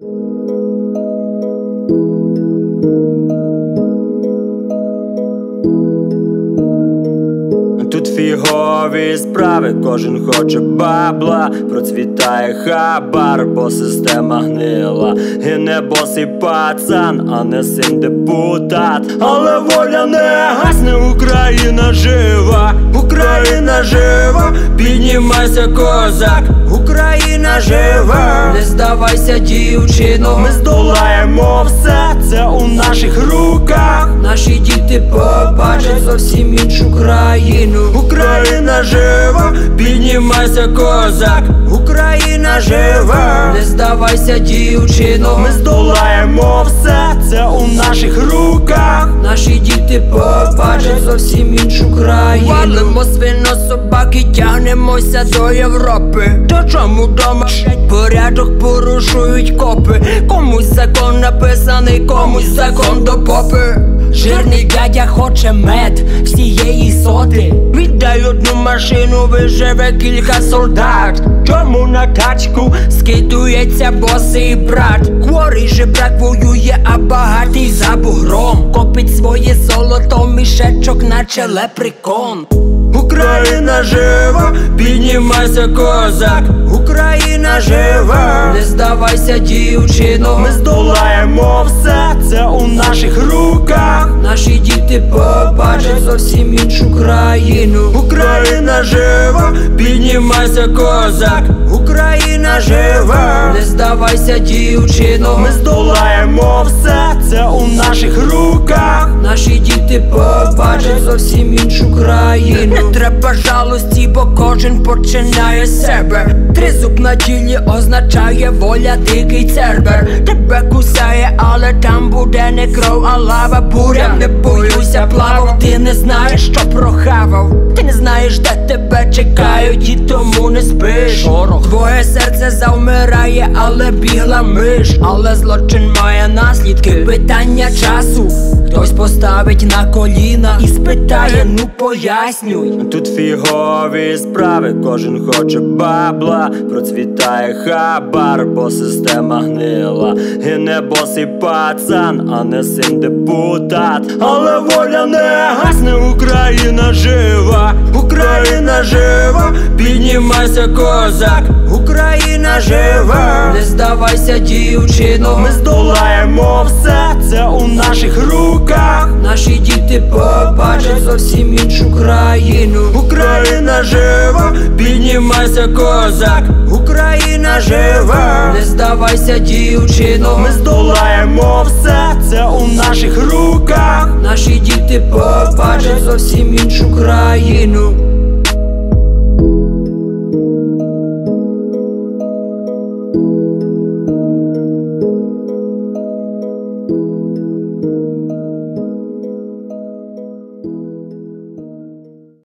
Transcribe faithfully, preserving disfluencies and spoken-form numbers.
Тут фігові справи, кожен хоче бабла, процвітає хабар, бо система гнила. Гине босий пацан, а не син депутат. Але воля не гасне, Україна жива, Україна жива, піднімайся, козак, Україна жива. Не здавайся, дівчино, ми здолаємо все, це у наших руках. Наші діти побачать зовсім іншу країну. Україна жива, піднімайся, козак, Україна жива. Не здавайся, дівчино, ми здолаємо все, це у наших руках. Наші діти побачать зовсім іншу країну. Валимо свинособаки, тягнемося до Європи. То чому дома порядок порушують копи? Комусь закон написаний, комусь закон до попи. Жирний дядя хоче мед всієї соти. Віддай одну машину, виживе кілька солдат. Чому на тачку скидується босий брат? Хворий жебрак воює, а багатий за бугром копить своє золото, мішечок наче лепрекон. Україна жива, піднімайся, козак, Україна жива. Не здавайся, дівчино, ми здолаємо все, це у наших руках. Наші діти побачать зовсім іншу країну. Україна жива, піднімайся, козак, Україна жива. Не здавайся, дівчино, ми здолаємо все, це у наших руках. Наші діти побачать зовсім іншу країну. Не треба жалості, бо кожен починає з себе. Тризуб на тілі означає воля, дикий цербер. Тебе кусає, але там буде не кров, а лава буря. Не боюся, плавав, ти не знаєш, що прохавав. Ти не знаєш, де тебе чекають, і тому не спиш. Твоє серце завмирає, але бігла миш. Але злочин має наслідки, питання часу. Хтось поставить на коліна і спитає, ну пояснюй. Тут фігові справи, кожен хоче бабла, процвітає хабар, бо система гнила. Гине босий пацан, а не син депутат. Але воля не гасне, Україна жива, Україна жива, піднімайся, козак, Україна жива. Не здавайся, дівчино, ми здолаємо все, це у наших руках. Наші діти побачать зовсім іншу країну. Україна жива, піднімайся, козак, Україна жива. Не здавайся, дівчино, ми здолаємо все, це у наших руках. Наші діти побачать зовсім іншу країну.